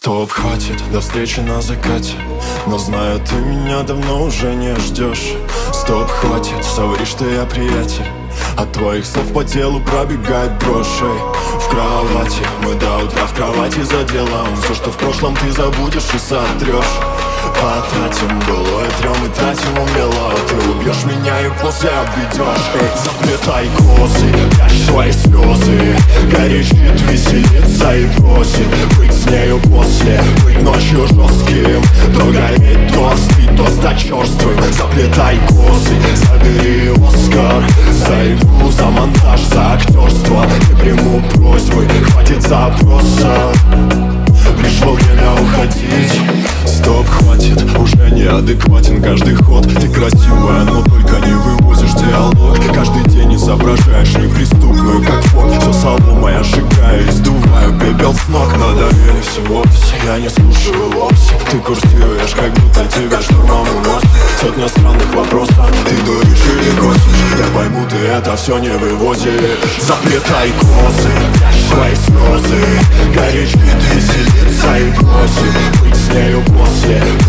Стоп, хватит, до встречи на закате. Но знаю, ты меня давно уже не ждешь. Стоп, хватит, соври, что я приятель. От твоих слов по телу пробегает дрожь. В кровати, мы до утра в кровати за делом. Все, что в прошлом, ты забудешь и сотрешь. Потратим былое, трем и тратим умело. Ты убьешь меня и после обведешь. Заплетай косы, прячь свои слезы. Горячит, веселится и просит быть с нею после. Быть ночью жестким, то гореть, то остыть, то стать черствым. Заплетай косы, забери Оскар за игру, за монтаж, за актерство. Не приму просьбы, хватит запроса. Пришло время уходить. Стоп, хватит, уже неадекватен каждый ход. Ты красивая, но только не вывозишь диалог. Каждый день изображаешь неприступную, как фото. Все соломой ожигаю и сдуваю пепел с ног. Надоели всего все, я не слушаю вовсе. Ты курсируешь, как будто тебя штурмом уносит. Сотня странных вопросов, ты дуришь или косишь. Я пойму, ты это все не вывозишь. Заплетай косы, прячь свои слезы. Горячит, веселится и просит быть с нею после.